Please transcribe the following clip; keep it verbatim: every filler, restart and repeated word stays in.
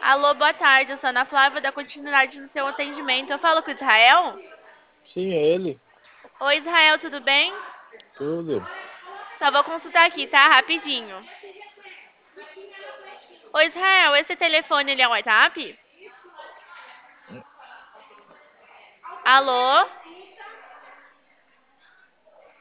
Alô, boa tarde. Eu sou a Ana Flávia, da continuidade do seu atendimento. Eu falo com o Israel? Sim, é ele. Oi, Israel, tudo bem? Tudo. Só vou consultar aqui, tá? Rapidinho. Oi, Israel, esse telefone ele é um WhatsApp? Alô?